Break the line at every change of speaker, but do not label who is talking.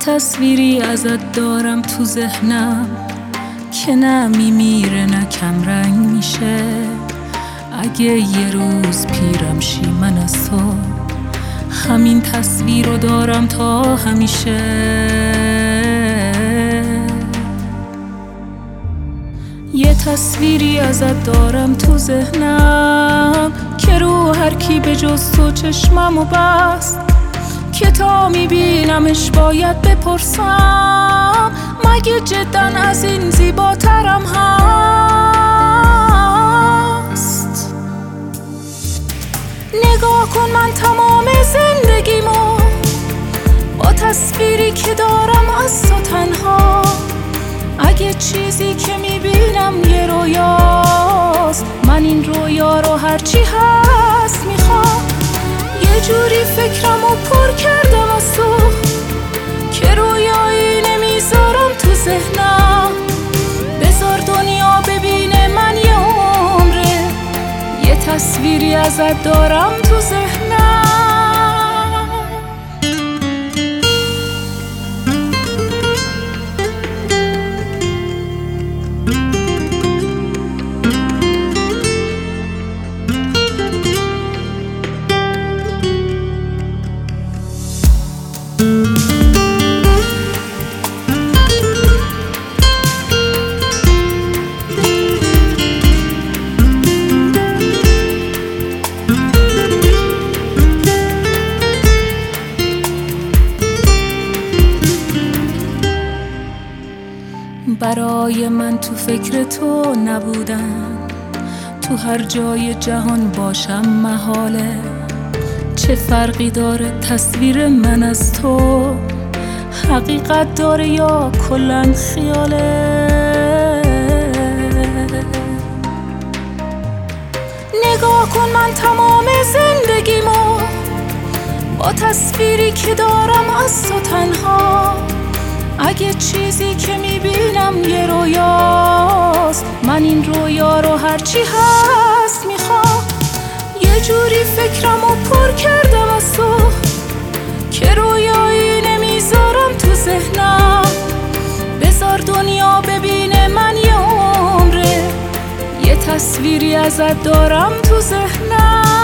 تصویری ازت دارم تو ذهنم که نه میمیره نه کم رنگ میشه. اگه یه روز پیرم شی من از تو همین تصویر رو دارم تا همیشه. یه تصویری ازت دارم تو ذهنم که رو هر کی به جز تو چشممو بست، که تا میبینمش باید بپرسم مگه جدا از این زیباترم هست. نگاه کن من تمام زندگیمو با تصویری که دارم از تو تنها. اگه چیزی که میبینم یه رویاست، من این رویا رو هرچی هست میخوام. یه جوری فکرمو پر کردم از تو که رویایی نمیذارم تو ذهنم. بذار دنیا ببینه من یه عمره یه تصویری ازت دارم تو ذهنم. برای من تو فکر تو نبودن، تو هر جای جهان باشم محاله. چه فرقی داره تصویر من از تو حقیقت داره یا کلن خیاله. نگاه کن من تمام زندگیمو با تصویری که دارم از تو تنها. اگه چیزی که میبینم یه رویاست، من این رویا رو هرچی هست میخوام. یه جوری فکرمو پر کردم از تو که رویایی نمیذارم تو ذهنم. بذار دنیا ببینه من یه عمره یه تصویری ازت دارم تو ذهنم.